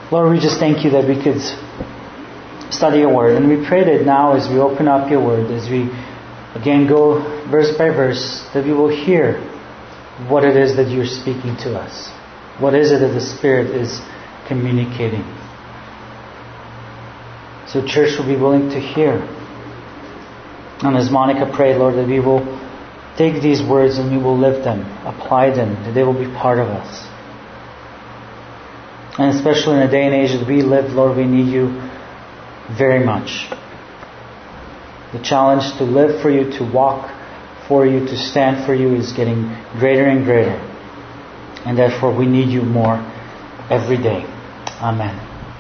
Lord, we just thank you that we could study your word. And we pray that now as we open up your word, as we again go verse by verse, that we will hear what it is that you're speaking to us. What is it that the Spirit is communicating? So church will be willing to hear. And as Monica prayed, Lord, that we will take these words and we will live them, apply them, that they will be part of us. And especially in the day and age that we live, Lord, we need you very much. The challenge to live for you, to walk for you, to stand for you is getting greater and greater. And therefore we need you more every day. Amen.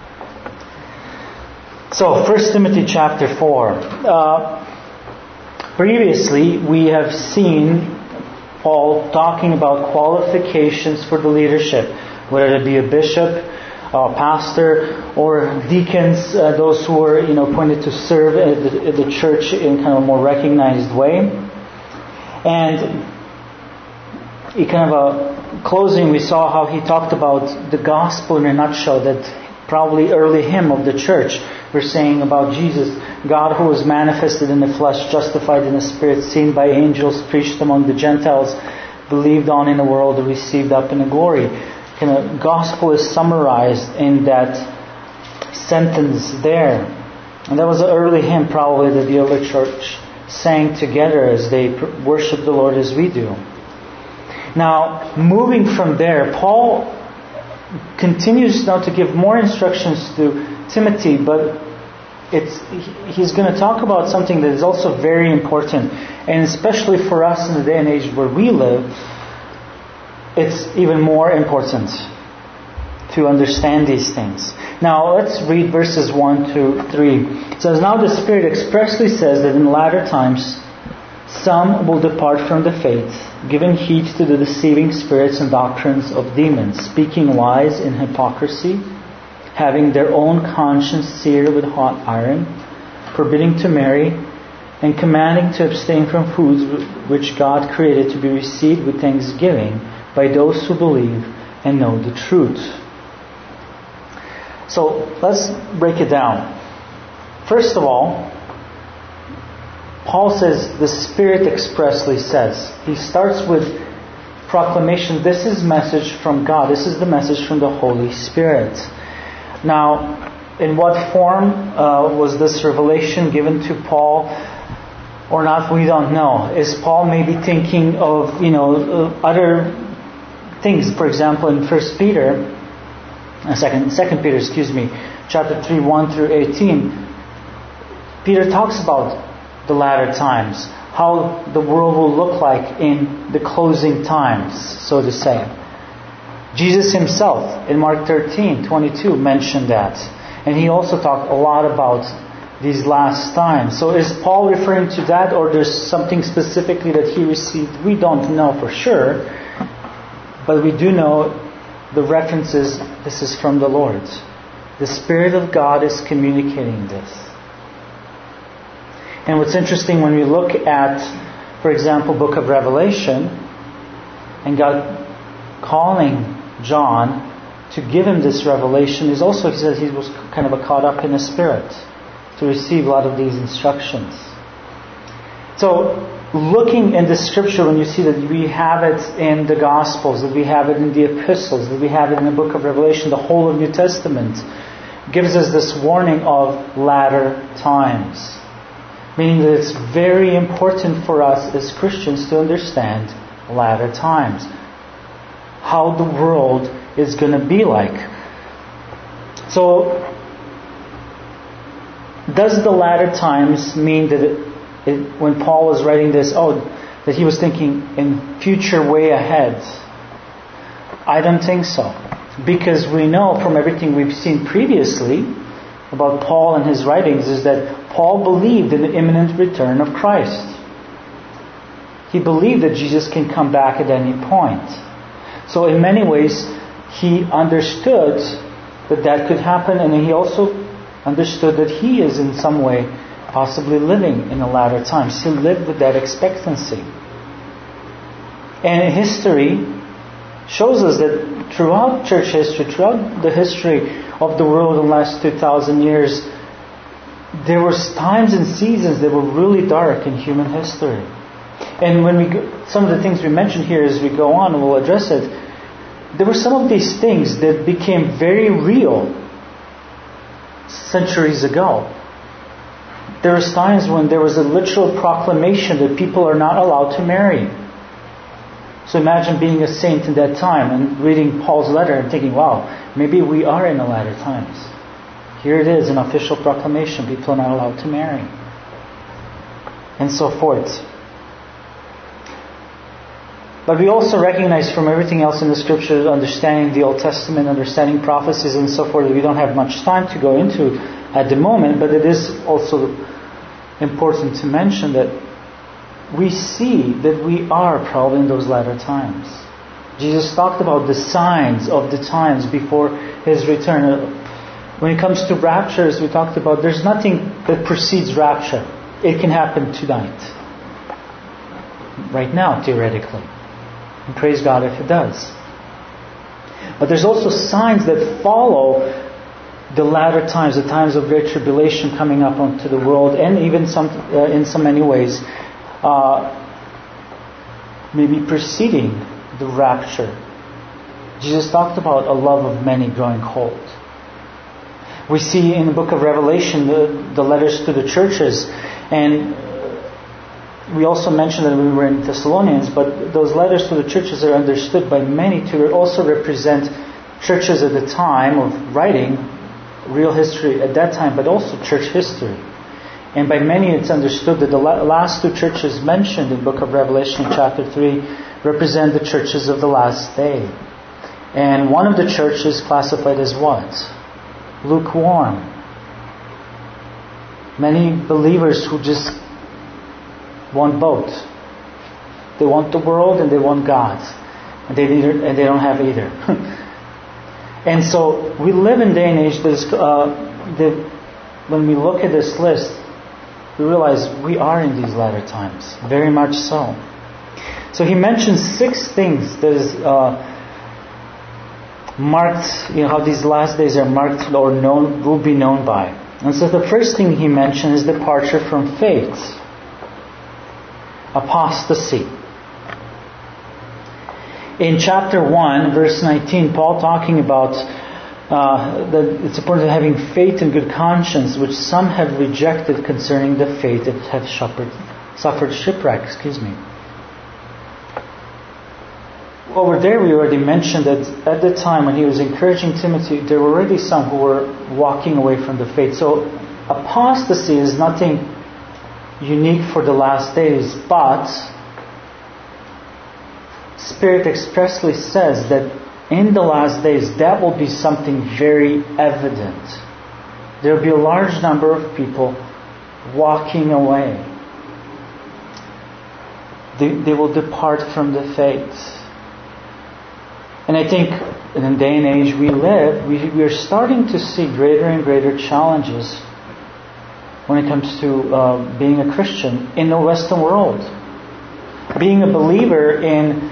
So, 1 Timothy chapter 4. Previously, we have seen Paul talking about qualifications for the leadership, whether it be a bishop, a pastor, or deacons, those who are appointed to serve at the church in kind of a more recognized way. And in kind of a closing, we saw how he talked about the gospel in a nutshell, that probably early hymn of the church. We're saying about Jesus, God who was manifested in the flesh, justified in the Spirit, seen by angels, preached among the Gentiles, believed on in the world, received up in the glory. Kind of gospel is summarized in that sentence there. And that was an early hymn probably that the early church sang together as they worship the Lord as we do. Now, moving from there, Paul continues now to give more instructions to Timothy, but he's going to talk about something that is also very important, and especially for us in the day and age where we live, it's even more important to understand these things. Now let's read verses 1 to 3. It says, "Now the Spirit expressly says that in latter times some will depart from the faith, giving heed to the deceiving spirits and doctrines of demons, speaking lies in hypocrisy, having their own conscience seared with hot iron, forbidding to marry, and commanding to abstain from foods which God created to be received with thanksgiving by those who believe and know the truth." So let's break it down. First of all, Paul says the Spirit expressly says. He starts with proclamation. This is message from God. This is the message from the Holy Spirit. Now, in what form was this revelation given to Paul or not? We don't know. Is Paul maybe thinking of other things? For example, in 2 Peter, chapter 3, 1 through 18, Peter talks about the latter times, how the world will look like in the closing times, so to say. Jesus himself in Mark 13:22 mentioned that. And he also talked a lot about these last times. So is Paul referring to that, or there's something specifically that he received? We don't know for sure. But we do know the references, this is from the Lord. The Spirit of God is communicating this. And what's interesting when we look at, for example, book of Revelation, and God calling John to give him this revelation, is also, he says he was kind of caught up in the Spirit to receive a lot of these instructions. So, looking in the Scripture, when you see that we have it in the Gospels, that we have it in the Epistles, that we have it in the book of Revelation, the whole of New Testament, gives us this warning of latter times. Meaning that it's very important for us as Christians to understand latter times. How the world is going to be like. So, does the latter times mean that when Paul was writing this, that he was thinking in future way ahead? I don't think so. Because we know from everything we've seen previously about Paul and his writings is that Paul believed in the imminent return of Christ. He believed that Jesus can come back at any point. So in many ways, he understood that could happen, and he also understood that he is in some way possibly living in the latter times. He lived with that expectancy. And history shows us that throughout church history, throughout the history of the world in the last 2,000 years, there were times and seasons that were really dark in human history. And when we some of the things we mentioned here as we go on, and we'll address it, there were some of these things that became very real centuries ago. There was times when there was a literal proclamation that people are not allowed to marry. So imagine being a saint in that time and reading Paul's letter and thinking, wow, maybe we are in the latter times. Here it is, an official proclamation. People are not allowed to marry. And so forth. But we also recognize from everything else in the Scriptures, understanding the Old Testament, understanding prophecies and so forth, that we don't have much time to go into at the moment, but it is also important to mention that we see that we are probably in those latter times. Jesus talked about the signs of the times before His return. When it comes to raptures, we talked about there's nothing that precedes rapture. It can happen tonight. Right now, theoretically. And praise God if it does. But there's also signs that follow the latter times, the times of great tribulation coming up onto the world, and even in so many ways, maybe preceding the rapture. Jesus talked about a love of many growing cold. We see in the book of Revelation the letters to the churches, and we also mentioned that we were in Thessalonians, but those letters to the churches are understood by many to also represent churches at the time of writing, real history at that time, but also church history. And by many it's understood that the last two churches mentioned in the book of Revelation chapter 3 represent the churches of the last day. And one of the churches classified as what? Lukewarm. Many believers who just want both. They want the world and they want God. And they don't have either. And so we live in a day and age that when we look at this list, we realize we are in these latter times. Very much so. So he mentions 6 things that is marked, how these last days are marked or known, will be known by. And so the first thing he mentioned is departure from faith. Apostasy. In chapter 1, verse 19, Paul talking about that it's important to having faith and good conscience, which some have rejected concerning the faith that have suffered shipwreck. Over there we already mentioned that at the time when he was encouraging Timothy, there were already some who were walking away from the faith. So apostasy is nothing unique for the last days, but Spirit expressly says that in the last days that will be something very evident. There will be a large number of people walking away. They will depart from the faith. And I think in the day and age we live, we are starting to see greater and greater challenges when it comes to being a Christian in the Western world. Being a believer in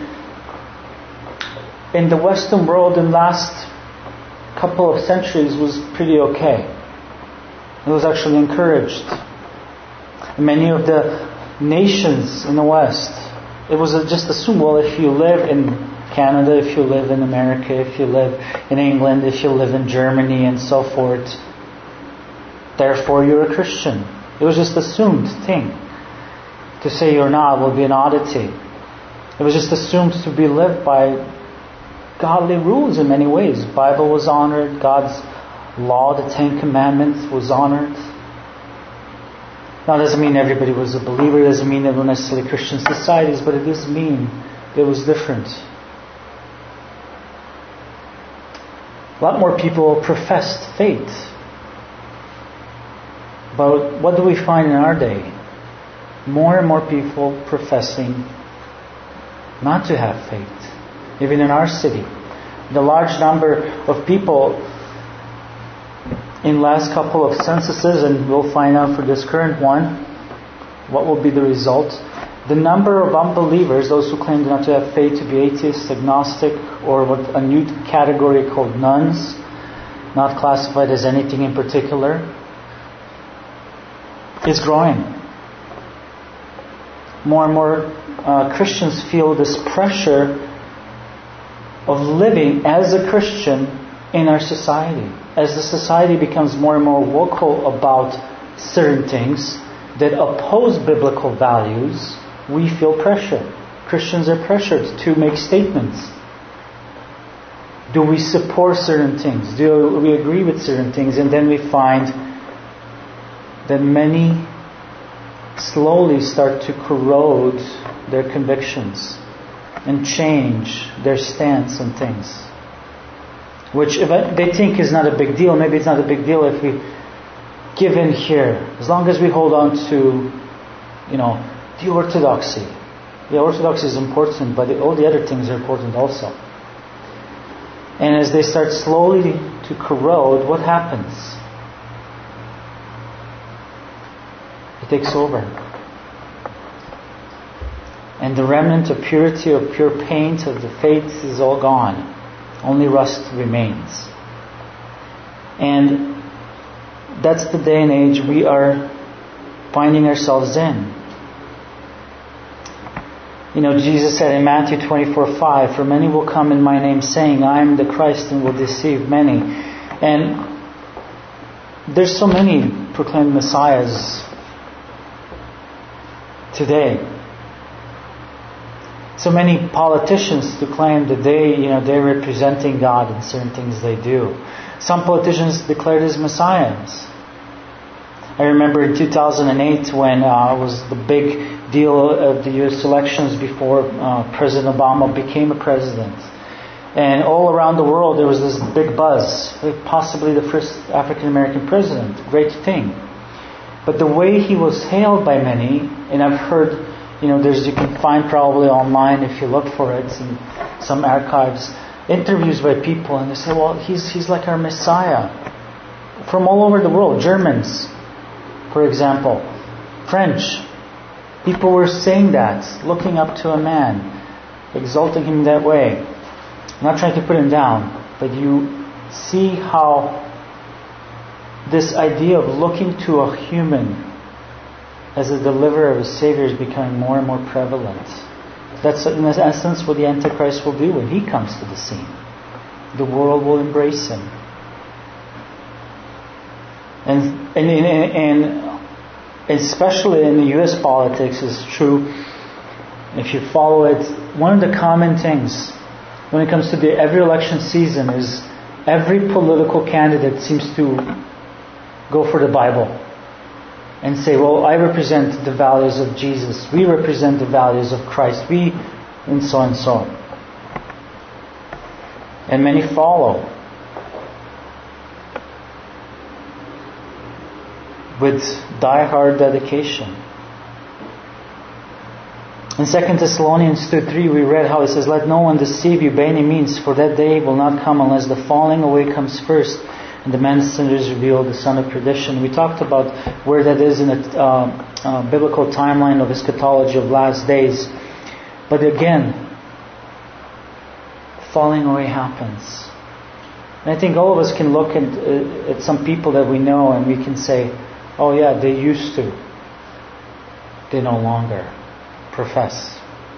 the Western world in the last couple of centuries was pretty okay. It was actually encouraged. Many of the nations in the West, it was just assumed, well, if you live in Canada, if you live in America, if you live in England, if you live in Germany and so forth, therefore you're a Christian. It was just assumed thing. To say you're not will be an oddity. It was just assumed to be lived by godly rules in many ways. The Bible was honored. God's law, the 10 Commandments, was honored. Now, it doesn't mean everybody was a believer. It doesn't mean they were necessarily Christian societies, but it does mean it was different. A lot more people professed faith. But what do we find in our day? More and more people professing not to have faith. Even in our city. The large number of people in last couple of censuses, and we'll find out for this current one what will be the result. The number of unbelievers, those who claim not to have faith, to be atheists, agnostic, or what a new category called nuns, not classified as anything in particular, is growing. More and more Christians feel this pressure of living as a Christian in our society. As the society becomes more and more vocal about certain things that oppose biblical values, we feel pressure. Christians are pressured to make statements. Do we support certain things? Do we agree with certain things? And then we find that many slowly start to corrode their convictions and change their stance on things, which if they think is not a big deal. Maybe it's not a big deal if we give in here, as long as we hold on to, the orthodoxy. The orthodoxy is important, but all the other things are important also. And as they start slowly to corrode, what happens? It takes over. And the remnant of purity, of pure paint, of the faith is all gone. Only rust remains. And that's the day and age we are finding ourselves in. Jesus said in Matthew 24:5, "For many will come in my name, saying, I am the Christ, and will deceive many." And there's so many proclaimed messiahs today. So many politicians to claim that they're representing God in certain things they do. Some politicians declared as messiahs. I remember in 2008 when it was the big deal of the U.S. elections before President Obama became a president. And all around the world there was this big buzz. Possibly the first African American president. Great thing. But the way he was hailed by many, and I've heard, you can find probably online if you look for it in some archives, interviews by people, and they say, well, he's like our Messiah. From all over the world. Germans, for example. French. People were saying that, looking up to a man, exalting him that way. I'm not trying to put him down, but you see how this idea of looking to a human as a deliverer, a Savior, is becoming more and more prevalent. That's in essence what the Antichrist will do when he comes to the scene. The world will embrace him. And especially in the U.S. politics is true. If you follow it, one of the common things when it comes to every election season is every political candidate seems to go for the Bible and say, well, I represent the values of Jesus. We represent the values of Christ. And so and so. And many follow with die-hard dedication. In 2 Thessalonians 2:3 we read how it says, "Let no one deceive you by any means, for that day will not come unless the falling away comes first, and the messenger is revealed, the son of perdition." We talked about where that is in the biblical timeline of eschatology of last days. But again, falling away happens. And I think all of us can look at some people that we know and we can say, oh yeah, they used to. They no longer profess.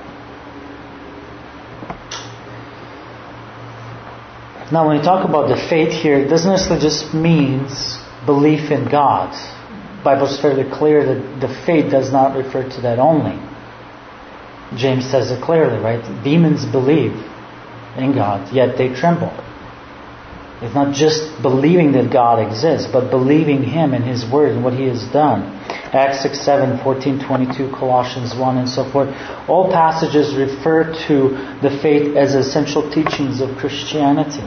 Now when we talk about the faith here, it doesn't necessarily just means belief in God. The Bible is fairly clear that the faith does not refer to that only. James says it clearly, right? Demons believe in God, yet they tremble. It's not just believing that God exists, but believing Him and His Word and what He has done. Acts 6, 7, 14, 22, Colossians 1, and so forth. All passages refer to the faith as essential teachings of Christianity.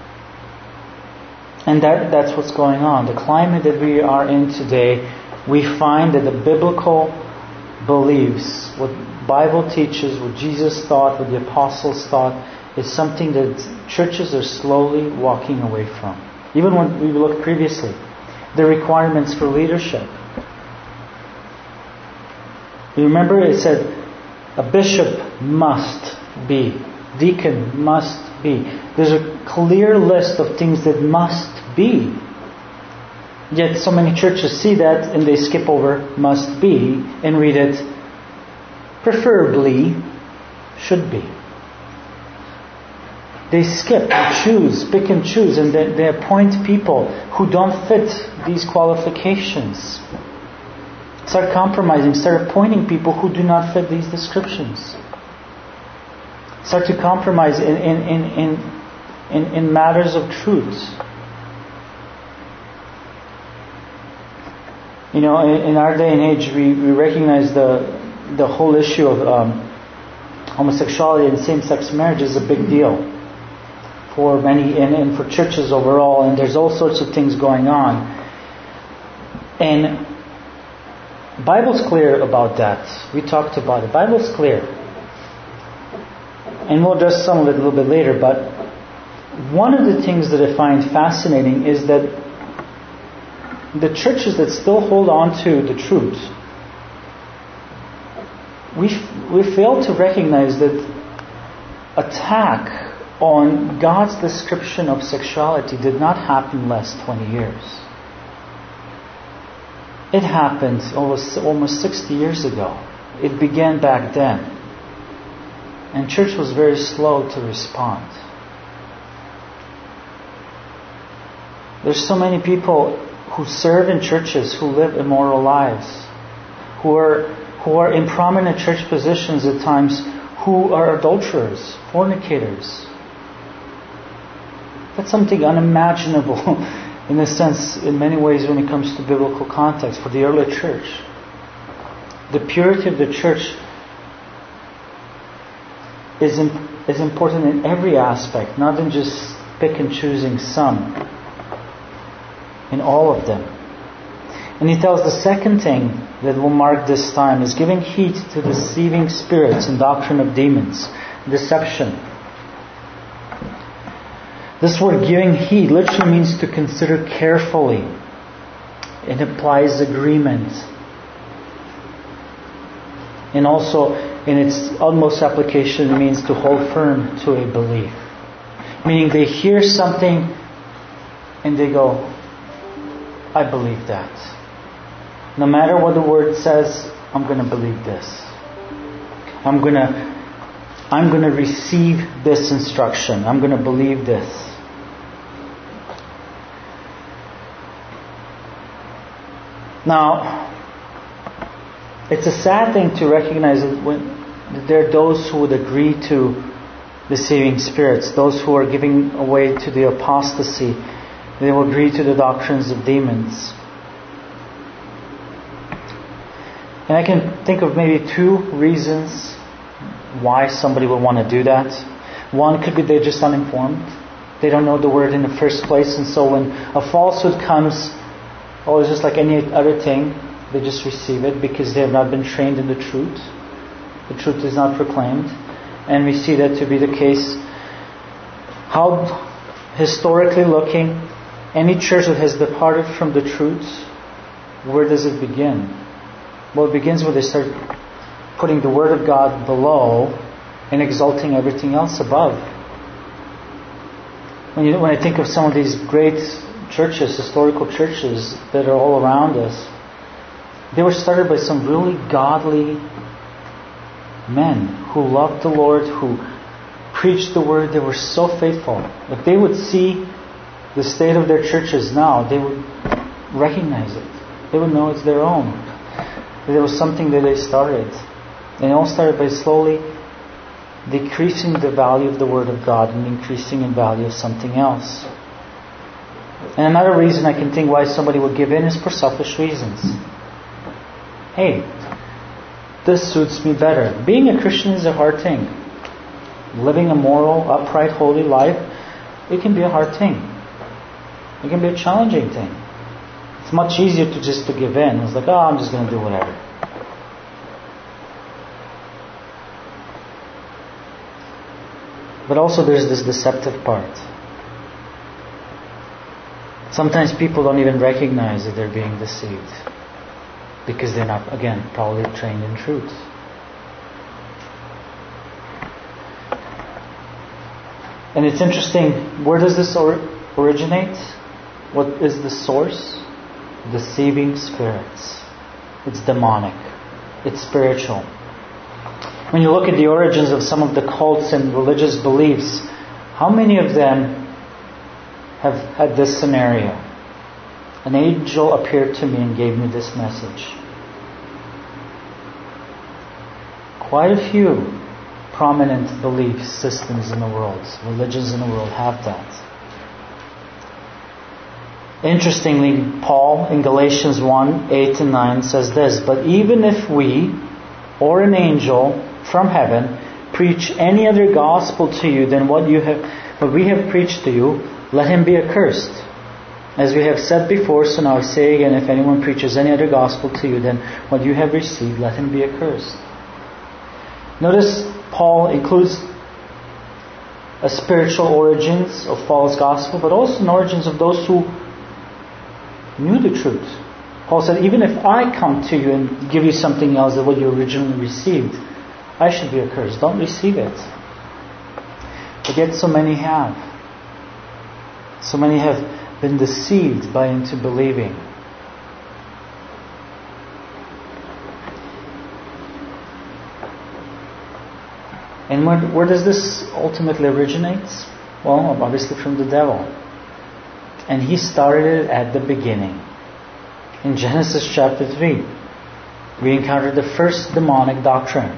And that's what's going on. The climate that we are in today, we find that the biblical beliefs, what Bible teaches, what Jesus thought, what the apostles thought, is something that churches are slowly walking away from. Even when we looked previously, the requirements for leadership. You remember it said, A bishop must be. Deacon must be. There's a clear list of things that must be. Yet so many churches see that and they skip over must be and read it preferably should be. They skip, they choose, pick and choose, and they appoint people who don't fit these qualifications. Start compromising, start appointing people who do not fit these descriptions. Start to compromise in matters of truth. You know, in our day and age, we recognize the whole issue of homosexuality and same-sex marriage is a big deal for many and for churches overall, and there's all sorts of things going on. And the Bible's clear about that. We talked about it. The Bible's clear. And we'll address some of it a little bit later, but one of the things that I find fascinating is that the churches that still hold on to the truth, we fail to recognize that attack on God's description of sexuality did not happen last 20 years. It happened almost 60 years ago. It began back then. And church was very slow to respond. There's so many people who serve in churches who live immoral lives, who are in prominent church positions at times, who are adulterers, fornicators. That's something unimaginable in a sense, in many ways, when it comes to biblical context for the early church. The purity of the church is important in every aspect, not in just pick and choosing some. In all of them. And he tells the second thing that will mark this time is giving heed to deceiving spirits and doctrine of demons. Deception. This word giving heed literally means to consider carefully. It implies agreement. And also, in its utmost application, it means to hold firm to a belief. Meaning they hear something and they go, I believe that. No matter what the word says, I'm going to believe this. I'm going to receive this instruction. I'm going to believe this. Now, it's a sad thing to recognize that there are those who would agree to deceiving spirits, those who are giving away to the apostasy. They will agree to the doctrines of demons. And I can think of maybe two reasons why somebody would want to do that. One could be they're just uninformed. They don't know the word in the first place, and so when a falsehood comes, it's just like any other thing, they just receive it because they have not been trained in the truth. The truth is not proclaimed. And we see that to be the case. How, historically looking, any church that has departed from the truth, where does it begin? Well, it begins when they start putting the Word of God below and exalting everything else above. When I think of some of these great churches, historical churches that are all around us, they were started by some really godly men who loved the Lord, who preached the Word. They were so faithful. If they would see the state of their churches now, they would recognize it. They would know it's their own. There was something that they started. And it all started by slowly decreasing the value of the Word of God and increasing in value of something else. And another reason I can think why somebody would give in is for selfish reasons. Hey, this suits me better. Being a Christian is a hard thing. Living a moral, upright, holy life, it can be a hard thing. It can be a challenging thing. It's much easier to give in. It's like, I'm just going to do whatever. But also there's this deceptive part. Sometimes people don't even recognize that they're being deceived because they're not, again, probably trained in truth. And it's interesting, where does this originate? What is the source? Deceiving spirits. It's demonic. It's spiritual. When you look at the origins of some of the cults and religious beliefs, how many of them have had this scenario? An angel appeared to me and gave me this message. Quite a few prominent belief systems in the world, religions in the world have that. Interestingly, Paul in Galatians 1:8-9 says this, "But even if we, or an angel from heaven, preach any other gospel to you than what we have preached to you, let him be accursed. As we have said before, so now I say again, if anyone preaches any other gospel to you than what you have received, let him be accursed." Notice Paul includes a spiritual origins of false gospel, but also an origins of those who knew the truth. Paul said, even if I come to you and give you something else than what you originally received, I should be accursed. Don't receive it. But yet so many have. So many have been deceived into believing. And where does this ultimately originate? Well, obviously from the devil. And he started it at the beginning. In Genesis chapter 3, we encountered the first demonic doctrine.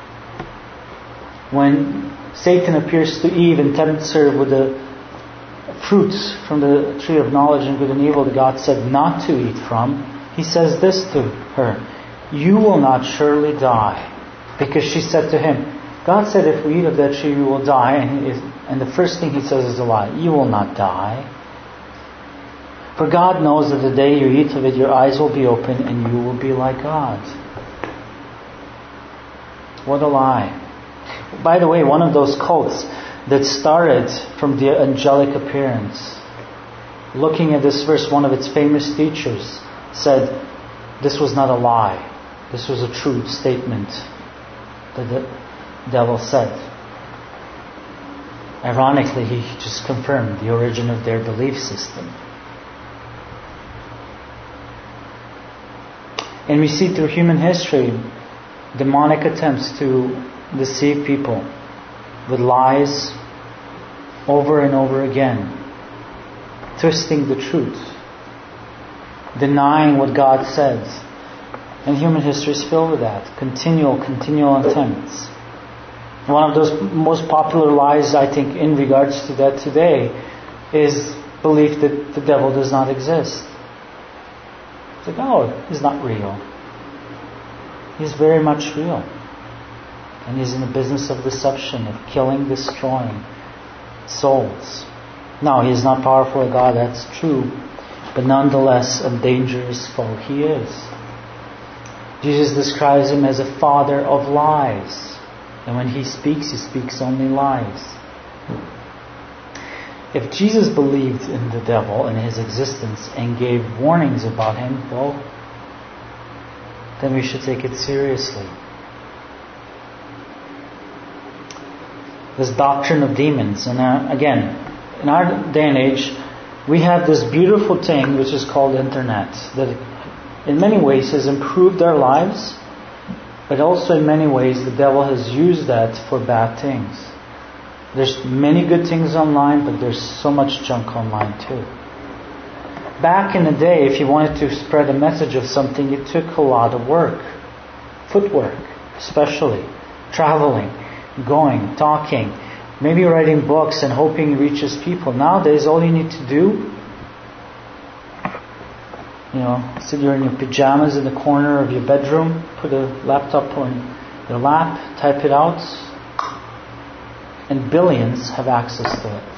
When Satan appears to Eve and tempts her with the fruits from the tree of knowledge and good and evil that God said not to eat from, he says this to her, "You will not surely die." Because she said to him, God said if we eat of that tree we will die. And the first thing he says is a lie. You will not die. For God knows that the day you eat of it, your eyes will be open and you will be like God. What a lie. By the way, one of those cults that started from the angelic appearance, looking at this verse, one of its famous teachers said, this was not a lie. This was a true statement that the devil said. Ironically, he just confirmed the origin of their belief system. And we see through human history demonic attempts to deceive people with lies over and over again, twisting the truth, denying what God says. And human history is filled with that. Continual attempts. One of those most popular lies, I think, in regards to that today is belief that the devil does not exist. It's like, oh, he's not real. He's very much real. And he's in the business of deception, of killing, destroying souls. Now, he is not powerful as God, that's true. But nonetheless, a dangerous foe he is. Jesus describes him as a father of lies. And when he speaks only lies. If Jesus believed in the devil and his existence and gave warnings about him, well, then we should take it seriously. This doctrine of demons. And again, in our day and age, we have this beautiful thing which is called internet that in many ways has improved our lives, but also in many ways the devil has used that for bad things. There's many good things online, but there's so much junk online too. Back in the day, if you wanted to spread a message of something, it took a lot of work. Footwork, especially. Traveling, going, talking, maybe writing books and hoping it reaches people. Nowadays, all you need to do, sit you're in your pajamas in the corner of your bedroom, put a laptop on your lap, type it out, and billions have access to it.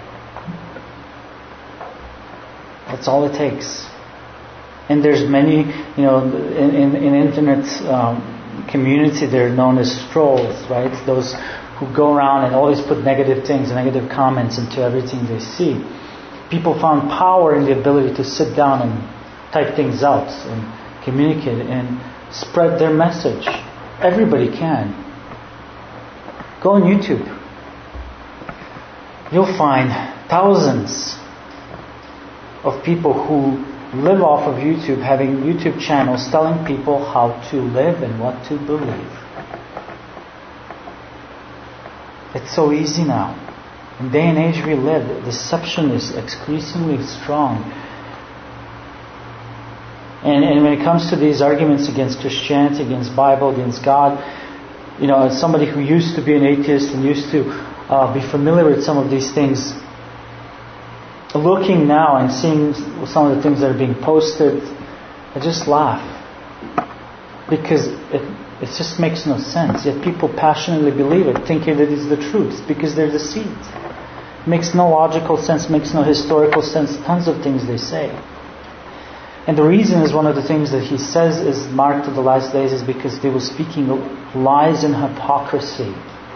That's all it takes. And there's many, in internet community, they're known as trolls, right? Those who go around and always put negative things, negative comments into everything they see. People found power in the ability to sit down and type things out and communicate and spread their message. Everybody can. Go on YouTube. you'll find thousands of people who live off of YouTube, having YouTube channels telling people how to live and what to believe. It's so easy now. In the day and age we live, deception is increasingly strong. And when it comes to these arguments against Christianity, against Bible, against God, as somebody who used to be an atheist and used to be familiar with some of these things, looking now and seeing some of the things that are being posted, I just laugh. Because it just makes no sense. Yet people passionately believe it, thinking that it's the truth, because they're deceived. It makes no logical sense, makes no historical sense, tons of things they say. And the reason is, one of the things that he says is marked to the last days is because they were speaking lies and hypocrisy.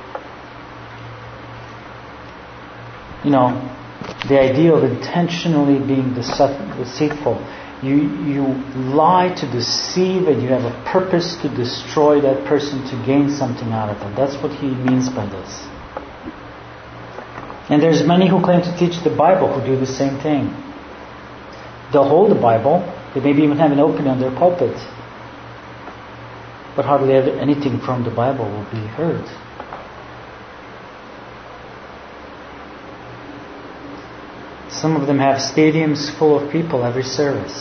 The idea of intentionally being deceitful. You lie to deceive, and you have a purpose to destroy that person, to gain something out of them. That's what he means by this. And there's many who claim to teach the Bible who do the same thing. They'll hold the Bible. They maybe even have an opening on their pulpit. But hardly ever anything from the Bible will be heard. Some of them have stadiums full of people every service.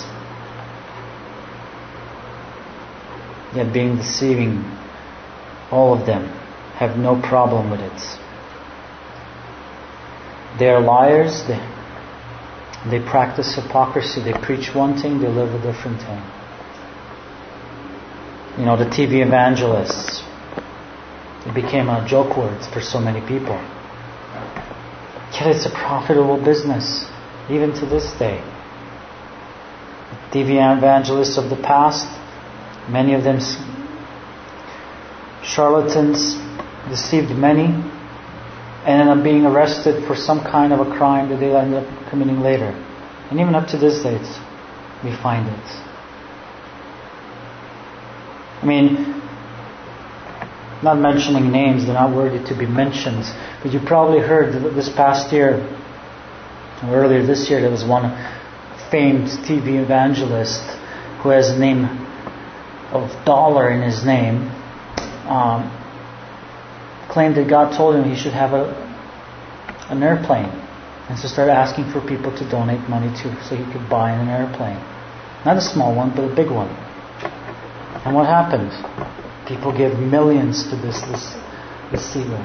Yet being deceiving, all of them have no problem with it. They are liars. They practice hypocrisy. They preach one thing, they live a different thing. The TV evangelists, it became a joke word for so many people. Yet it's a profitable business, even to this day. TV evangelists of the past, many of them charlatans, deceived many, and end up being arrested for some kind of a crime that they end up committing later. And even up to this day, we find it. Not mentioning names, they're not worthy to be mentioned, but you probably heard that this past year, or earlier this year, there was one famed TV evangelist who has a name of dollar in his name, claimed that God told him he should have an airplane, and so started asking for people to donate money so he could buy an airplane. Not a small one, but a big one. And what happened? People gave millions to this deceiver.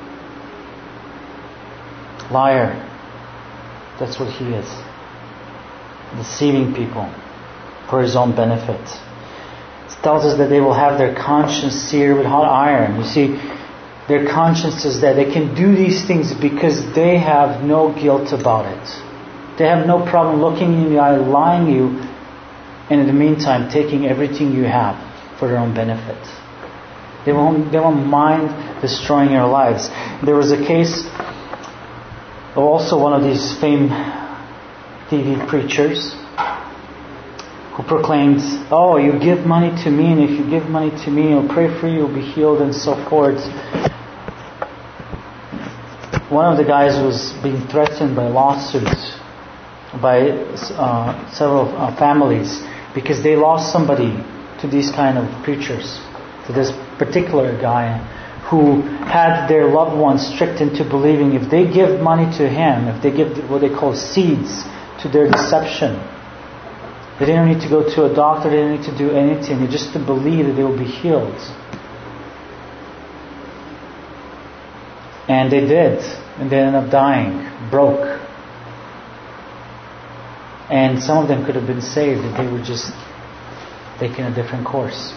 Liar. That's what he is. Deceiving people for his own benefit. It tells us that they will have their conscience seared with hot iron. You see, their conscience is that they can do these things because they have no guilt about it. They have no problem looking you in the eye, lying you, and in the meantime taking everything you have for their own benefit. They won't mind destroying your lives. There was a case of also one of these famed TV preachers who proclaimed, "Oh, you give money to me, and if you give money to me, I'll pray for you, you'll be healed," and so forth. One of the guys was being threatened by lawsuits by several families because they lost somebody to these kind of preachers, to this particular guy who had their loved ones tricked into believing if they give money to him, if they give what they call seeds to their deception, they didn't need to go to a doctor, they didn't need to do anything, just to believe that they will be healed. And they did, and they ended up dying, broke. And some of them could have been saved if they were just taking a different course.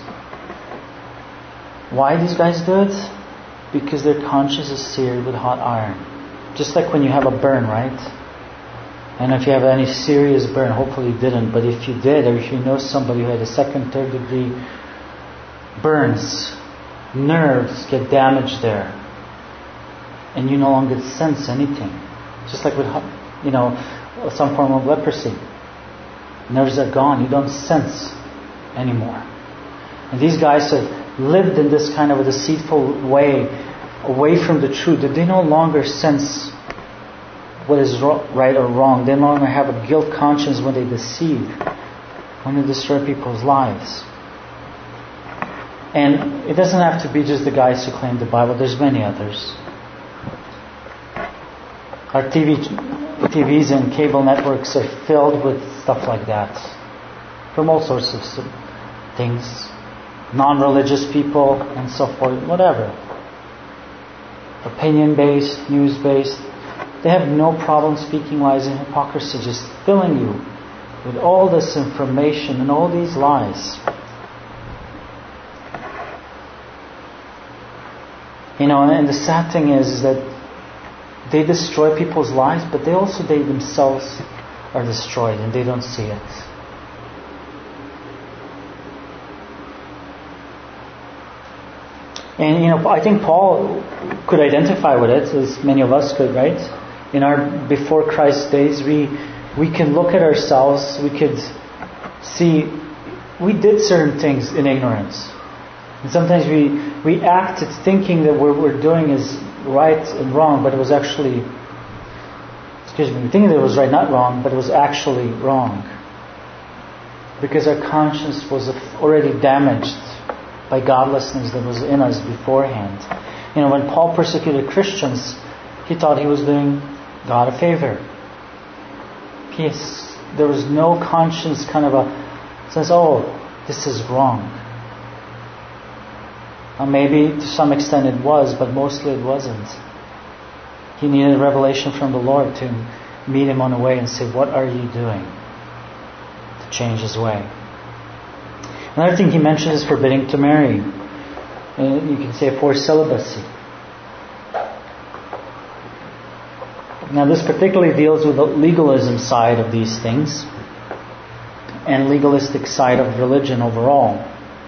Why these guys do it? Because their conscience is seared with hot iron. Just like when you have a burn, right? And if you have any serious burn, hopefully you didn't, but if you did, or if you know somebody who had a second, third degree burns, nerves get damaged there, and you no longer sense anything. Just like with, some form of leprosy. Nerves are gone, you don't sense anymore. And these guys have lived in this kind of a deceitful way, away from the truth, that they no longer sense what is right or wrong. They no longer have a guilt conscience when they deceive, when they destroy people's lives. And it doesn't have to be just the guys who claim the Bible. There's many others. Our TVs and cable networks are filled with stuff like that. From all sorts of things. Non-religious people and so forth. Whatever. Opinion-based, news-based. They have no problem speaking lies and hypocrisy. Just filling you with all this information and all these lies. And the sad thing is that they destroy people's lives, but they themselves are destroyed and they don't see it. And I think Paul could identify with it, as many of us could, right? In our before Christ days, we can look at ourselves, we could see we did certain things in ignorance. And sometimes we acted thinking that what we're doing is right and wrong, but it was actually, we thinking that it was right, not wrong, but it was actually wrong. Because our conscience was already damaged by godlessness that was in us beforehand. When Paul persecuted Christians, he thought he was doing God a favor. There was no conscience kind of a sense, this is wrong. Maybe to some extent it was, but mostly it wasn't. He needed revelation from the Lord to meet him on the way and say, what are you doing? To change his way. Another thing he mentions is forbidding to marry. You can say forced celibacy. Now this particularly deals with the legalism side of these things and legalistic side of religion overall.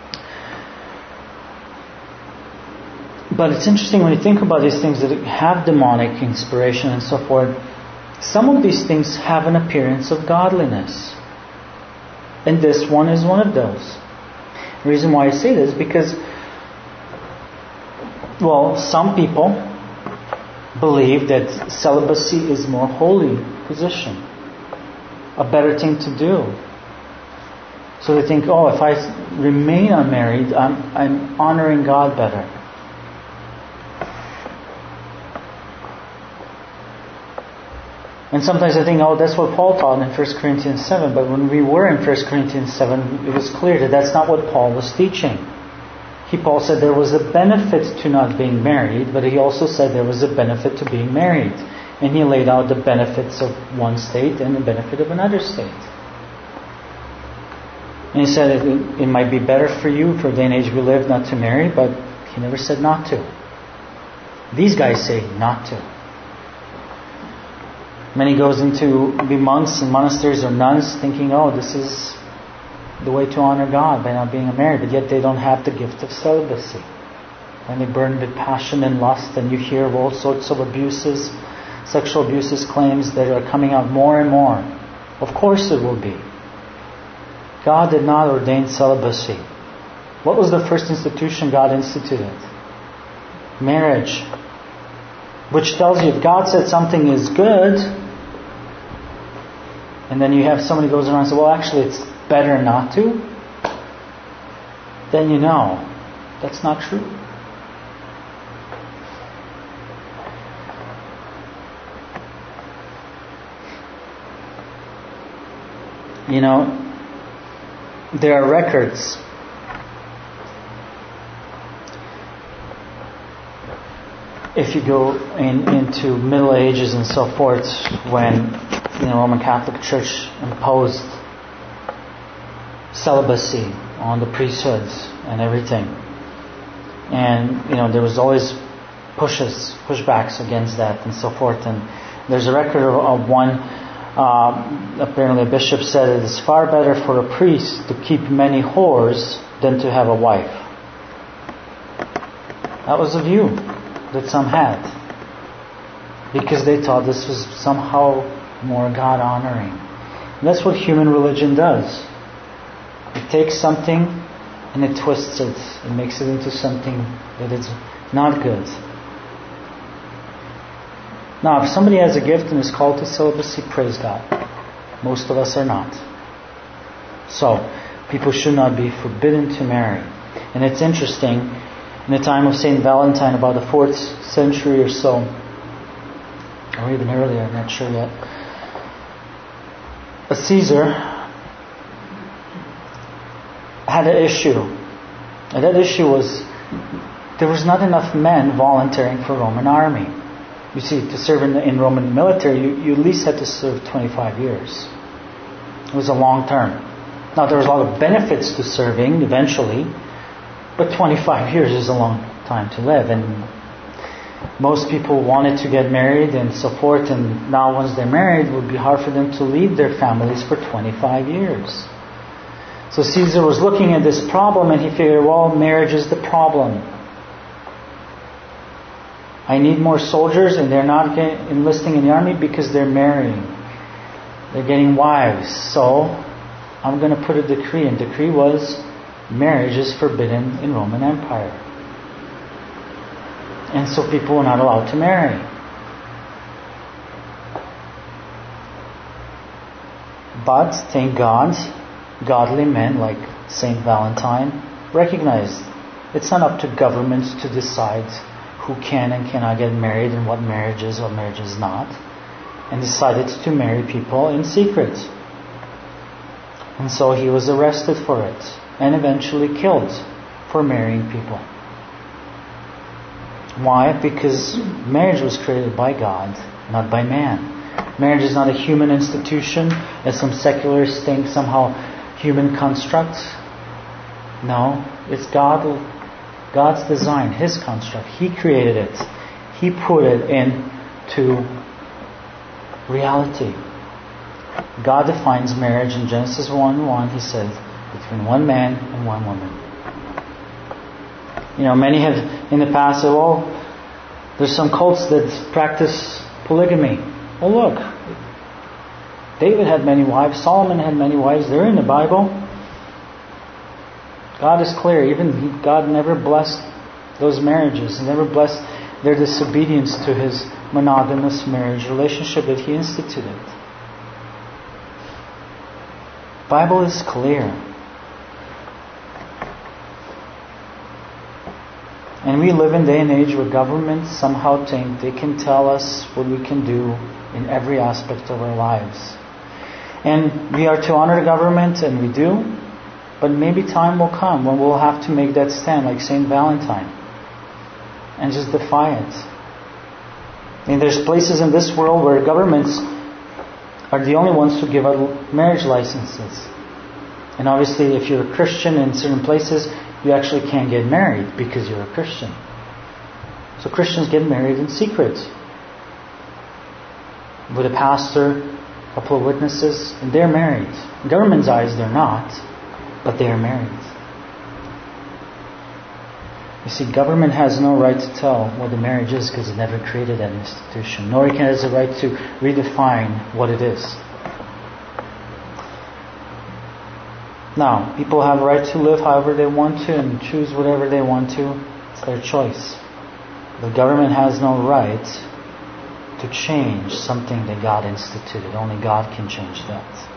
But it's interesting when you think about these things that have demonic inspiration and so forth. Some of these things have an appearance of godliness. And this one is one of those. The reason why I say this is because, some people believe that celibacy is a more holy position. A better thing to do. So they think, if I remain unmarried, I'm honoring God better. And sometimes I think, that's what Paul taught in 1 Corinthians 7. But when we were in 1 Corinthians 7, it was clear that that's not what Paul was teaching. Paul said there was a benefit to not being married, but he also said there was a benefit to being married. And he laid out the benefits of one state and the benefit of another state. And he said it might be better for you, for the day and age we live, not to marry, but he never said not to. These guys say not to. Many goes into be monks in monasteries or nuns thinking, this is the way to honor God by not being married. But yet they don't have the gift of celibacy. And they burn with passion and lust. And you hear of all sorts of abuses, sexual abuses claims that are coming out more and more. Of course it will be. God did not ordain celibacy. What was the first institution God instituted? Marriage. Which tells you if God said something is good, and then you have somebody goes around and says, actually it's better not to, then you know that's not true. There are records if you go into Middle Ages and so forth, when the Roman Catholic Church imposed celibacy on the priesthoods and everything, and there was always pushbacks against that and so forth. And there's a record of one. Apparently, a bishop said it is far better for a priest to keep many whores than to have a wife. That was a view that some had, because they thought this was somehow more God-honoring. And that's what human religion does. It takes something and it twists it and makes it into something that is not good. Now, if somebody has a gift and is called to celibacy, praise God. Most of us are not. So, people should not be forbidden to marry. And it's interesting, in the time of St. Valentine, about the 4th century or so, or even earlier, I'm not sure yet, a Caesar had an issue. And that issue was there was not enough men volunteering for Roman army. You see, to serve in Roman military, you at least had to serve 25 years. It was a long term. Now, there was a lot of benefits to serving eventually, but 25 years is a long time to live. And most people wanted to get married and so forth, and now once they're married, it would be hard for them to lead their families for 25 years. So Caesar was looking at this problem and he figured, well, marriage is the problem. I need more soldiers, and they're not enlisting in the army because they're marrying. They're getting wives. So I'm going to put a decree. And the decree was marriage is forbidden in Roman Empire. And so people were not allowed to marry. But thank God, godly men like Saint Valentine recognized it's not up to governments to decide who can and cannot get married and what marriage is not, and decided to marry people in secret. And so he was arrested for it and eventually killed for marrying people. Why? Because marriage was created by God, not by man. Marriage is not a human institution, as some secularists think, somehow human construct. No, it's God's design, His construct. He created it. He put it into reality. God defines marriage in Genesis 1:1. He says, between one man and one woman. Many have in the past said, well, there's some cults that practice polygamy. Oh, look, David had many wives. Solomon had many wives. They're in the Bible. God is clear. Even God never blessed those marriages. He never blessed their disobedience to His monogamous marriage relationship that He instituted. The Bible is clear. And we live in a day and age where governments somehow think they can tell us what we can do in every aspect of our lives. And we are to honor the government, and we do. But maybe time will come when we'll have to make that stand like St. Valentine and just defy it. And there's places in this world where governments are the only ones who give out marriage licenses. And obviously if you're a Christian in certain places, you actually can't get married because you're a Christian. So Christians get married in secret. With a pastor, a couple of witnesses, and they're married. In government's eyes, they're not. But they are married. You see, government has no right to tell what the marriage is because it never created that institution. Nor it has the right to redefine what it is. Now, people have a right to live however they want to and choose whatever they want to. It's their choice. The government has no right to change something that God instituted. Only God can change that.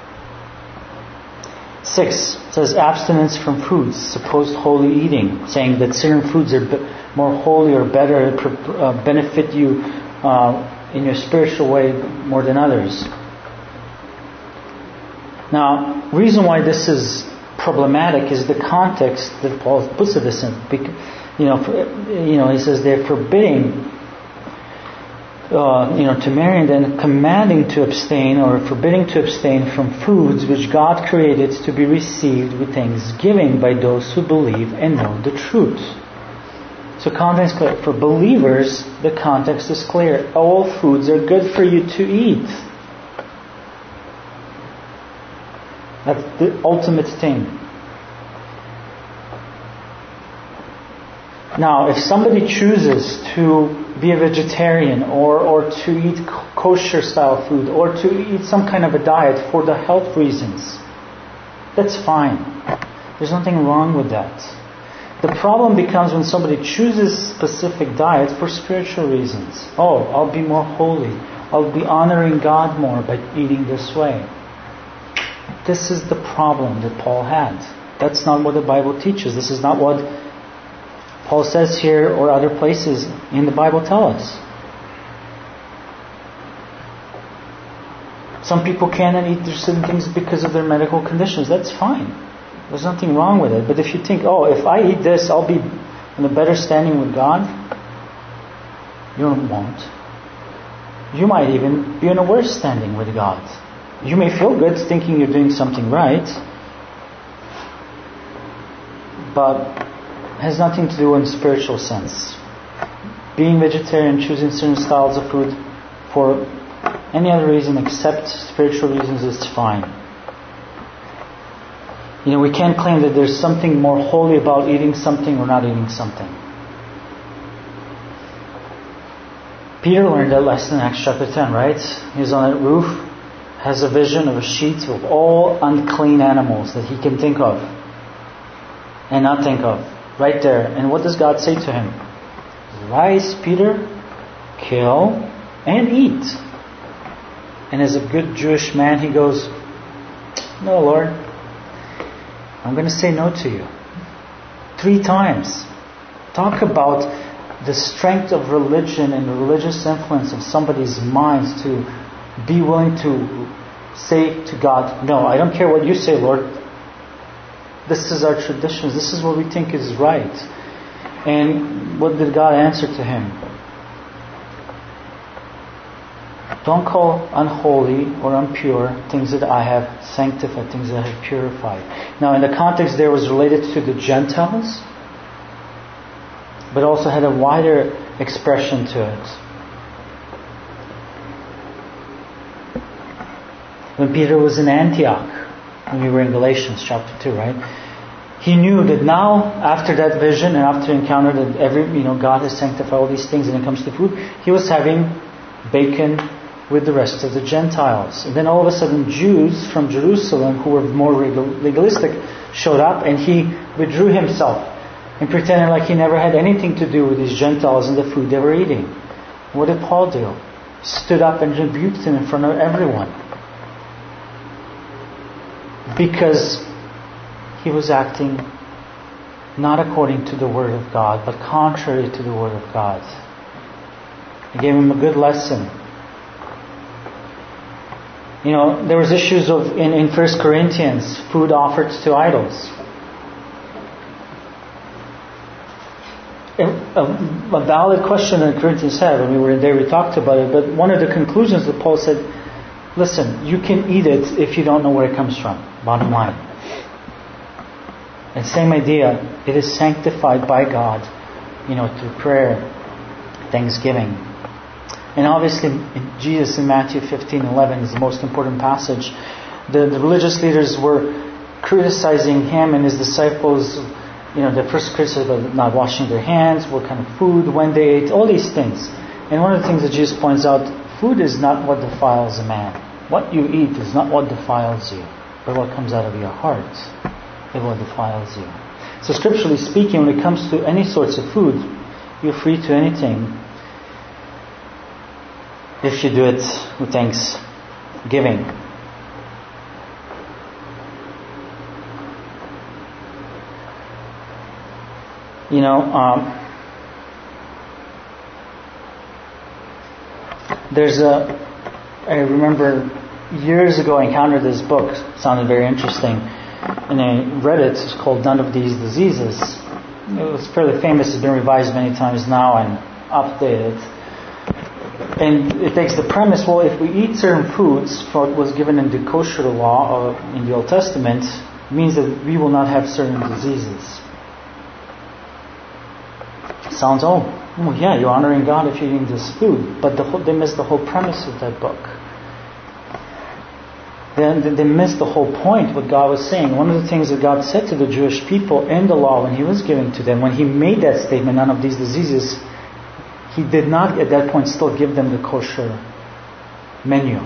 6 says abstinence from foods, supposed holy eating, saying that certain foods are more holy or better, benefit you in your spiritual way more than others. Now, reason why this is problematic is the context that Paul puts this in. He says they're forbidding to marry and then commanding to abstain or forbidding to abstain from foods which God created to be received with thanksgiving by those who believe and know the truth. So context is clear. For believers, the context is clear. All foods are good for you to eat. That's the ultimate thing. Now, if somebody chooses to be a vegetarian or to eat kosher style food or to eat some kind of a diet for the health reasons, that's fine. There's nothing wrong with that. The problem becomes when somebody chooses specific diets for spiritual reasons. Oh, I'll be more holy. I'll be honoring God more by eating this way. This is the problem that Paul had. That's not what the Bible teaches. This is not what Paul says here or other places in the Bible tell us. Some people cannot eat certain things because of their medical conditions. That's fine. There's nothing wrong with it. But if you think, oh, if I eat this, I'll be in a better standing with God, you won't. You might even be in a worse standing with God. You may feel good thinking you're doing something right, but it has nothing to do in spiritual sense. Being vegetarian, choosing certain styles of food for any other reason except spiritual reasons is fine. We can't claim that there's something more holy about eating something or not eating something. Peter learned that lesson in Acts chapter 10, right? He's on a roof, has a vision of a sheet of all unclean animals that he can think of and not think of. Right there. And what does God say to him? Rise, Peter, kill and eat. And as a good Jewish man, he goes, no, Lord, I'm going to say no to you. 3 times. Talk about the strength of religion and the religious influence of somebody's minds to be willing to say to God, no, I don't care what you say, Lord. This is our traditions. This is what we think is right. And what did God answer to him? Don't call unholy or impure things that I have sanctified, things that I have purified. Now, in the context there was related to the Gentiles, but also had a wider expression to it. When Peter was in Antioch, when we were in Galatians chapter 2, right? He knew that now, after that vision and after encounter that God has sanctified all these things when it comes to food, he was having bacon with the rest of the Gentiles. And then all of a sudden Jews from Jerusalem who were more legalistic showed up, and he withdrew himself and pretended like he never had anything to do with these Gentiles and the food they were eating. What did Paul do? Stood up and rebuked him in front of everyone. Because he was acting not according to the Word of God, but contrary to the Word of God. He gave him a good lesson. There was issues in 1 Corinthians, food offered to idols. A valid question that Corinthians had, when we were there, we talked about it, but one of the conclusions that Paul said, listen, you can eat it if you don't know where it comes from, bottom line. And same idea, it is sanctified by God, through prayer, thanksgiving. And obviously, Jesus in Matthew 15:11 is the most important passage. The religious leaders were criticizing him and his disciples. The first criticism of not washing their hands, what kind of food, when they ate, all these things. And one of the things that Jesus points out, food is not what defiles a man. What you eat is not what defiles you, but what comes out of your heart is what defiles you. So scripturally speaking, when it comes to any sorts of food, you're free to anything, if you do it with thanksgiving. I remember years ago I encountered this book. It sounded very interesting. And I read it. It's called None of These Diseases. It was fairly famous. It's been revised many times now and updated. And it takes the premise, well, if we eat certain foods, what was given in the kosher law in the Old Testament, means that we will not have certain diseases. Sounds, yeah, you're honoring God if you're eating this food. But they missed the whole premise of that book. They missed the whole point, what God was saying. One of the things that God said to the Jewish people in the law when He was giving to them, when He made that statement, none of these diseases, He did not at that point still give them the kosher menu.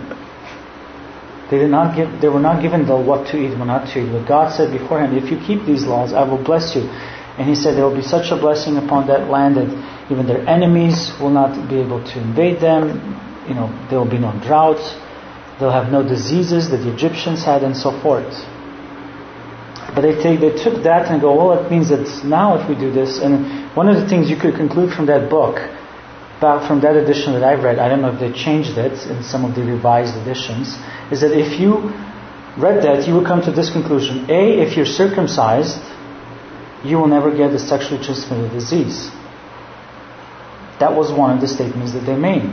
They were not given the what to eat and what not to eat. But God said beforehand, if you keep these laws, I will bless you. And he said there will be such a blessing upon that land that even their enemies will not be able to invade them. There will be no droughts. They'll have no diseases that the Egyptians had, and so forth. But they took that and go, well, it means that now if we do this, and one of the things you could conclude from that book, from that edition that I've read, I don't know if they changed it in some of the revised editions, is that if you read that, you would come to this conclusion. A, if you're circumcised, you will never get the sexually transmitted disease. That was one of the statements that they made.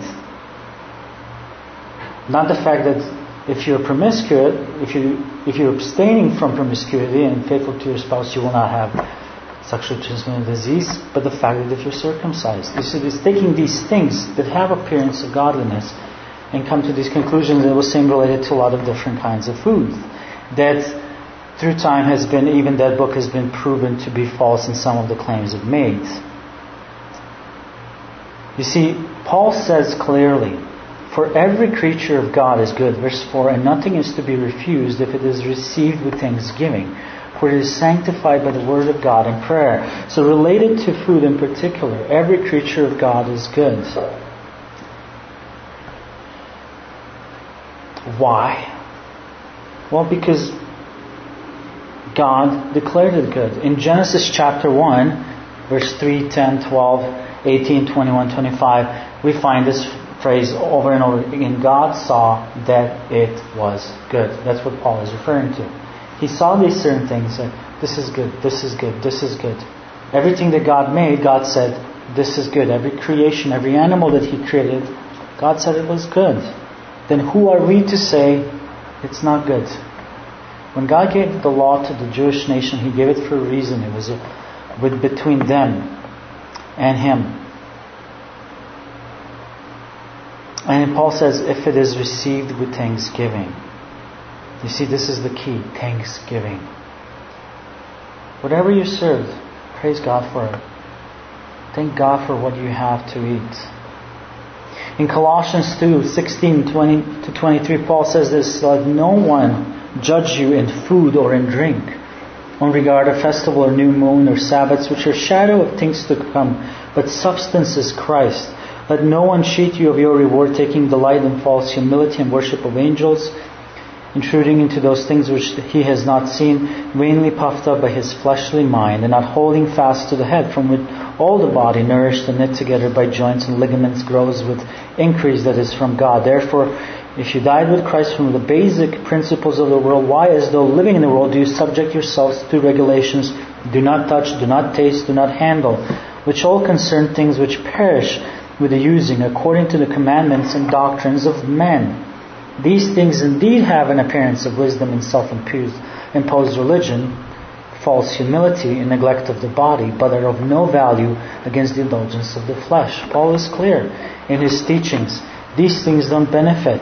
Not the fact that if you're promiscuous, if you're abstaining from promiscuity and faithful to your spouse, you will not have sexually transmitted disease, but the fact that if you're circumcised. You see, it's taking these things that have appearance of godliness and come to these conclusions that was same related to a lot of different kinds of food. That through time has been, even that book has been proven to be false in some of the claims it made. You see, Paul says clearly, for every creature of God is good, verse 4, and nothing is to be refused if it is received with thanksgiving, for it is sanctified by the word of God and prayer. So related to food in particular, every creature of God is good. Why? Well, because God declared it good. In Genesis chapter 1, verse 3, 10, 12, 18, 21, 25, we find this phrase over and over again. God saw that it was good. That's what Paul is referring to. He saw these certain things and this is good, this is good, this is good. Everything that God made, God said, this is good. Every creation, every animal that He created, God said it was good. Then who are we to say it's not good? When God gave the law to the Jewish nation, He gave it for a reason. It was between them and Him. And Paul says, if it is received with thanksgiving. You see, this is the key, thanksgiving. Whatever you serve, praise God for it. Thank God for what you have to eat. In Colossians 2, 16, 20 to 23, Paul says this, let no one judge you in food or in drink, on regard of festival or new moon or Sabbaths, which are shadow of things to come, but substance is Christ. Let no one cheat you of your reward, taking delight in false humility and worship of angels, intruding into those things which he has not seen, vainly puffed up by his fleshly mind, and not holding fast to the head, from which all the body, nourished and knit together by joints and ligaments, grows with increase that is from God. Therefore, if you died with Christ from the basic principles of the world, why, as though living in the world, do you subject yourselves to regulations, do not touch, do not taste, do not handle, which all concern things which perish with the using, according to the commandments and doctrines of men? These things indeed have an appearance of wisdom and self-imposed religion, false humility and neglect of the body, but are of no value against the indulgence of the flesh. Paul is clear in his teachings. These things don't benefit.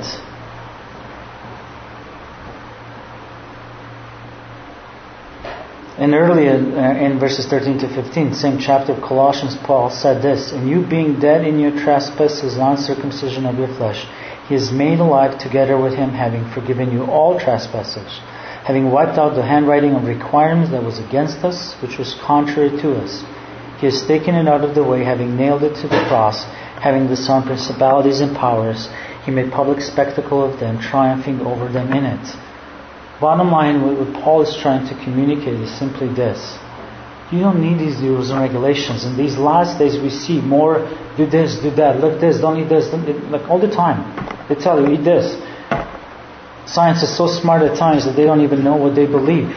And earlier in verses 13 to 15, same chapter of Colossians, Paul said this, and you being dead in your trespasses and uncircumcision of your flesh, He is made alive together with Him, having forgiven you all trespasses, having wiped out the handwriting of requirements that was against us, which was contrary to us. He has taken it out of the way, having nailed it to the cross, having disarmed principalities and powers. He made public spectacle of them, triumphing over them in it. Bottom line, what Paul is trying to communicate is simply this. You don't need these rules and regulations. In these last days we see more, do this, do that, look this, don't eat this, like all the time. They tell you, eat this. Science is so smart at times that they don't even know what they believe.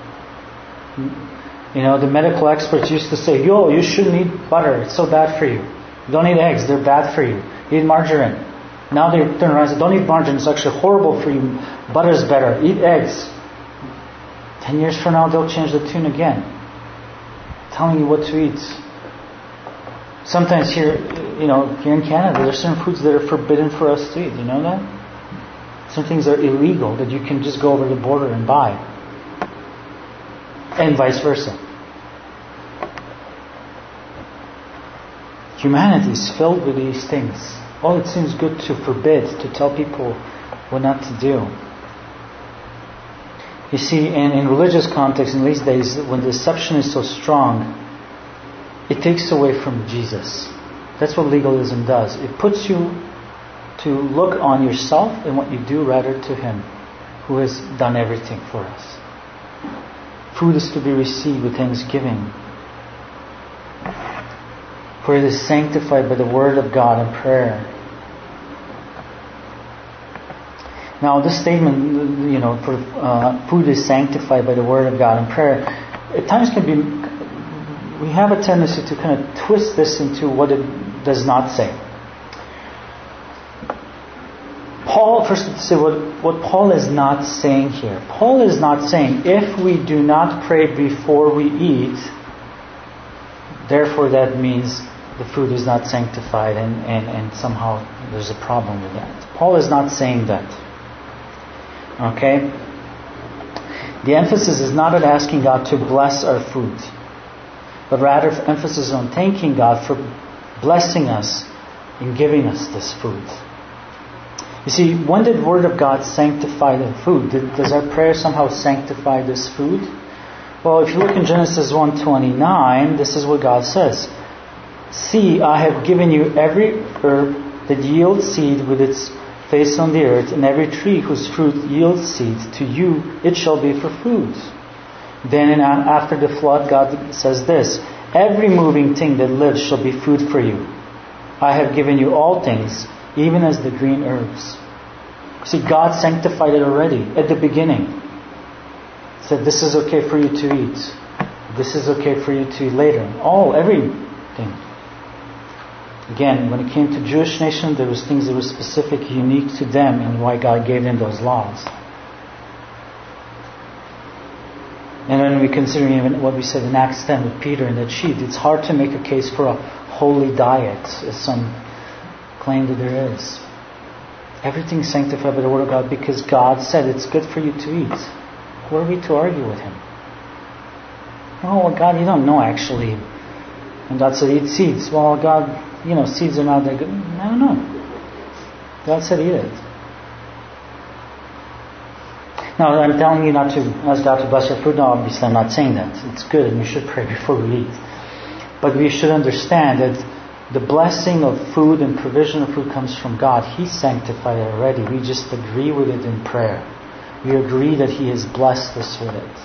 You know, the medical experts used to say, you shouldn't eat butter, it's so bad for you. Don't eat eggs, they're bad for you. Eat margarine. Now they turn around and say, don't eat margarine, it's actually horrible for you. Butter's better. Eat eggs. 10 years from now, they'll change the tune again, telling you what to eat. Sometimes here in Canada, there are certain foods that are forbidden for us to eat. You know that? Some things are illegal that you can just go over the border and buy. And vice versa. Humanity is filled with these things. Oh, it seems good to forbid, to tell people what not to do. You see, in religious context in these days, when deception is so strong, it takes away from Jesus. That's what legalism does. It puts you to look on yourself and what you do rather to Him who has done everything for us. Food is to be received with thanksgiving, for it is sanctified by the Word of God and prayer. Now, this statement, for food is sanctified by the Word of God and prayer, at times we have a tendency to kind of twist this into what it does not say. First to say what Paul is not saying here. Paul is not saying if we do not pray before we eat, therefore that means the food is not sanctified and somehow there's a problem with that. Paul is not saying that. Okay? The emphasis is not on asking God to bless our food, but rather emphasis on thanking God for blessing us and giving us this food. You see, when did the Word of God sanctify the food? Does our prayer somehow sanctify this food? Well, if you look in Genesis 1:29, this is what God says. See, I have given you every herb that yields seed with its face on the earth, and every tree whose fruit yields seed. To you it shall be for food. Then after the flood, God says this, every moving thing that lives shall be food for you. I have given you all things, even as the green herbs. See, God sanctified it already at the beginning. He said, this is okay for you to eat. This is okay for you to eat later. Everything. Again, when it came to Jewish nation, there was things that were specific, unique to them, and why God gave them those laws. And when we consider even what we said in Acts 10 with Peter and that sheep, it's hard to make a case for a holy diet, as some claim that there is. Everything's sanctified by the Word of God because God said it's good for you to eat. Who are we to argue with Him? Oh, well, God, you don't know actually. And God said, eat seeds. Well, God, seeds are not that good. I don't know. God said, eat it. Now, I'm telling you not to ask God to bless your food. No, obviously I'm not saying that. It's good and we should pray before we eat. But we should understand that the blessing of food and provision of food comes from God. He sanctified it already. We just agree with it in prayer. We agree that He has blessed us with it.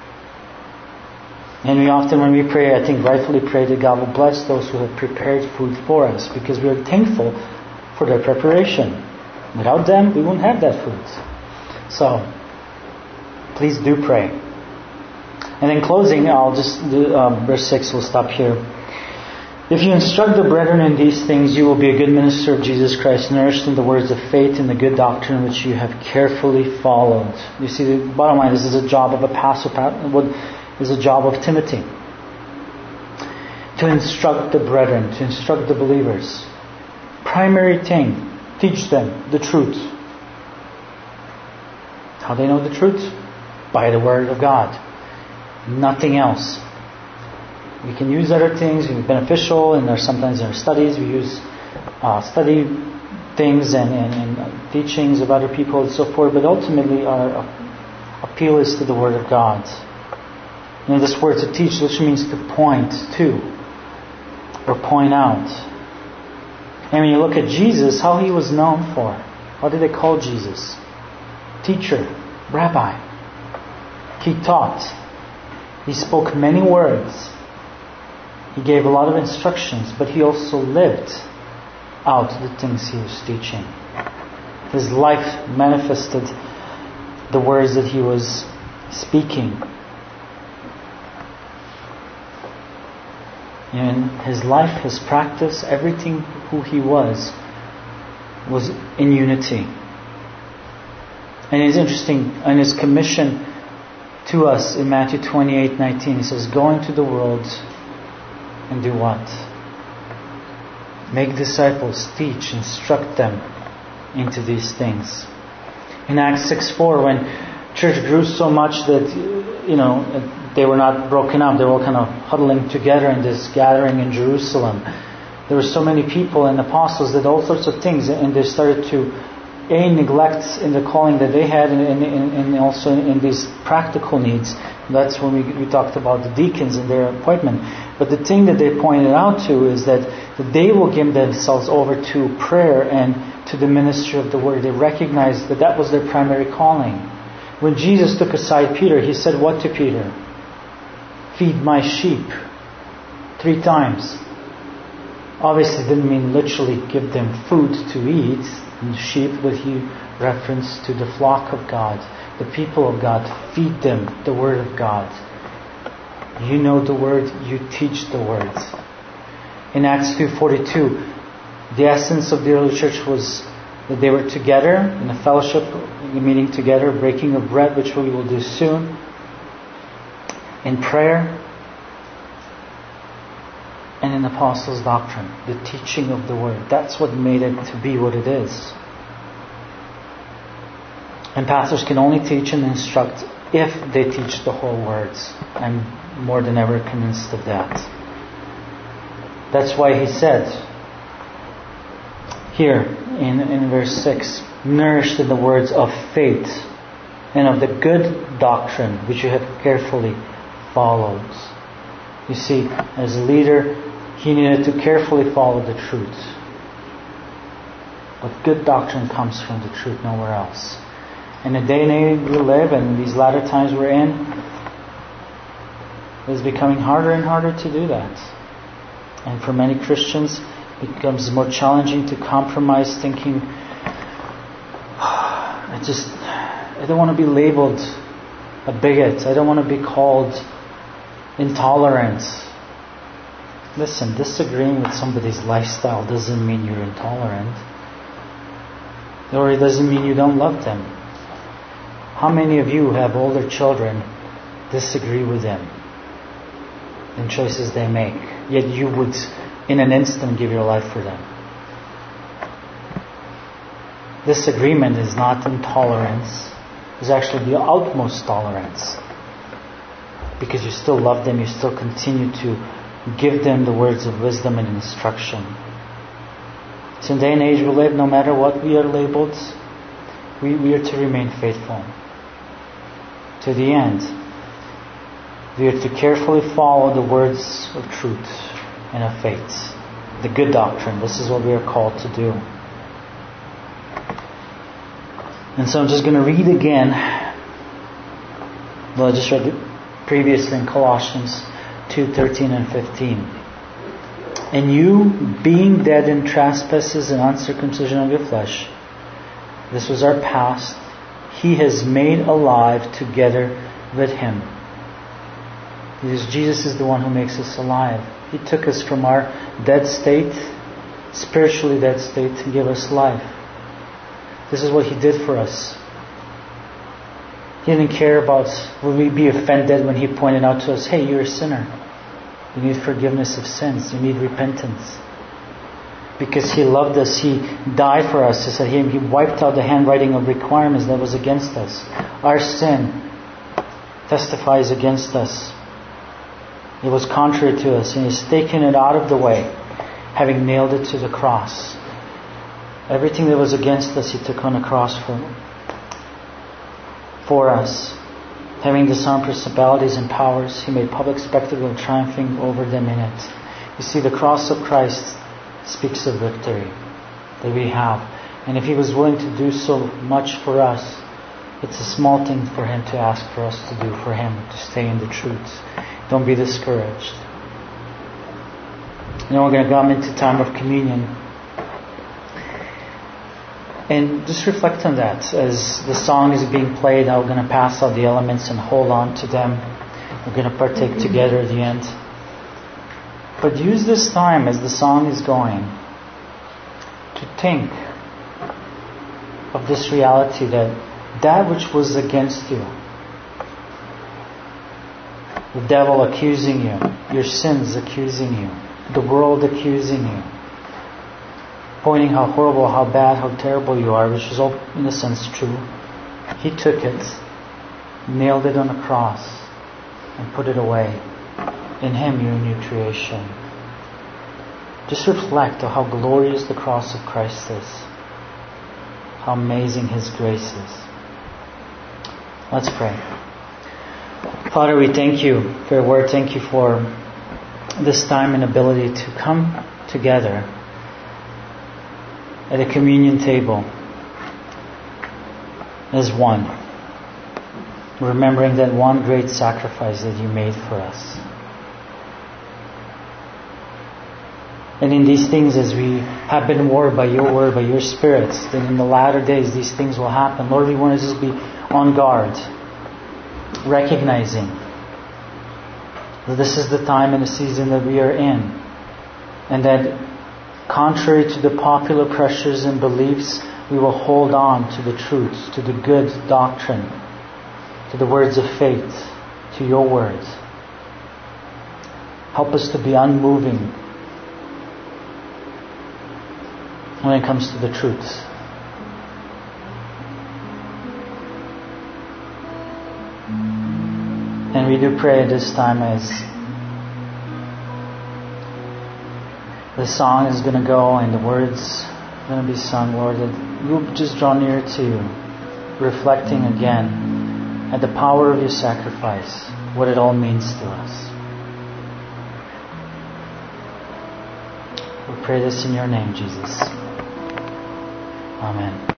And we often, when we pray, I think rightfully pray that God will bless those who have prepared food for us, because we are thankful for their preparation. Without them, we wouldn't have that food. So, please do pray. And in closing, I'll just do verse 6, we'll stop here. If you instruct the brethren in these things, you will be a good minister of Jesus Christ, nourished in the words of faith and the good doctrine which you have carefully followed. You see, the bottom line, this is a job of a pastor. What is a job of Timothy? To instruct the brethren, to instruct the believers. Primary thing, teach them the truth. How do they know the truth? By the Word of God. Nothing else. We can use other things, it's beneficial, and there's sometimes in our studies we use study things and teachings of other people and so forth, but ultimately our appeal is to the Word of God. And this word to teach literally means to point to or point out. And when you look at Jesus, how He was known for. What did they call Jesus? Teacher, rabbi. He taught. He spoke many words. He gave a lot of instructions, but He also lived out the things He was teaching. His life manifested the words that He was speaking. In His life, His practice, everything who He was in unity. And it's interesting, in His commission to us in Matthew 28:19, He says, go into the world and do what? Make disciples, teach, instruct them into these things. In Acts 6:4, when church grew so much that, they were not broken up, they were all kind of huddling together in this gathering in Jerusalem. There were so many people and apostles that all sorts of things, and they started to neglect in the calling that they had, and also in these practical needs. That's when we talked about the deacons and their appointment. But the thing that they pointed out to is that they will give themselves over to prayer and to the ministry of the Word. They recognized that that was their primary calling. When Jesus took aside Peter, He said what to Peter? Feed my sheep. 3 times. Obviously didn't mean literally give them food to eat. And the sheep, but He referenced to the flock of God, the people of God. Feed them the Word of God. You know the Word, you teach the Word. In Acts 2:42, the essence of the early church was that they were together in a fellowship, meeting together, breaking of bread, which we will do soon, in prayer, and in apostles' doctrine, the teaching of the Word. That's what made it to be what it is. And pastors can only teach and instruct if they teach the whole words. I'm more than ever convinced of that. That's why He said here in verse 6, nourished in the words of faith and of the good doctrine which you have carefully followed. You see, as a leader, he needed to carefully follow the truth. But good doctrine comes from the truth, nowhere else. In the day and age we live, and these latter times we're in, it's becoming harder and harder to do that. And for many Christians, it becomes more challenging to compromise, thinking, I don't want to be labeled a bigot. I don't want to be called intolerant. Listen, disagreeing with somebody's lifestyle doesn't mean you're intolerant. Or it doesn't mean you don't love them. How many of you have older children, disagree with them in choices they make, yet you would in an instant give your life for them? Disagreement is not intolerance. It's actually the utmost tolerance. Because you still love them, you still continue to give them the words of wisdom and instruction. So in the day and age we live, no matter what we are labeled, we are to remain faithful to the end. We are to carefully follow the words of truth and of faith, the good doctrine. This is what we are called to do. And so I'm just going to read again. Well, I just read it previously in Colossians 2:13 and 15. And you, being dead in trespasses and uncircumcision of your flesh, this was our past, He has made alive together with Him. Because Jesus is the one who makes us alive. He took us from our dead state, spiritually dead state, and gave us life. This is what He did for us. He didn't care about, would we be offended when He pointed out to us, hey, you're a sinner. You need forgiveness of sins. You need repentance. Because He loved us, He died for us. He said He wiped out the handwriting of requirements that was against us. Our sin testifies against us. It was contrary to us, and He's taken it out of the way, having nailed it to the cross. Everything that was against us, He took on the cross for us. Having disarmed principalities and powers, He made public spectacle of triumphing over them in it. You see, the cross of Christ speaks of victory that we have. And if He was willing to do so much for us, it's a small thing for Him to ask for us to do, for Him to stay in the truth. Don't be discouraged. Now we're going to come into time of communion. And just reflect on that. As the song is being played, now we're going to pass out the elements and hold on to them. We're going to partake together at the end. But use this time as the song is going to think of this reality that which was against you, the devil accusing you, your sins accusing you, the world accusing you, pointing how horrible, how bad, how terrible you are, which is all in a sense true. He took it, nailed it on a cross, and put it away. In Him you're a new creation. Just reflect on how glorious the cross of Christ is. How amazing His grace is. Let's pray. Father, we thank You for Your word. Thank You for this time and ability to come together at a communion table as one, remembering that one great sacrifice that you made for us. And in these things, as we have been warned by your word, by your Spirit, that in the latter days these things will happen. Lord, we want to just be on guard, recognizing that this is the time and the season that we are in, and that contrary to the popular pressures and beliefs, we will hold on to the truth, to the good doctrine, to the words of faith, to your words. Help us to be unmoving when it comes to the truths. And we do pray at this time, as the song is going to go and the words are going to be sung, Lord, that you'll just draw near to reflecting again at the power of your sacrifice, what it all means to us. We pray this in your name, Jesus. Amen.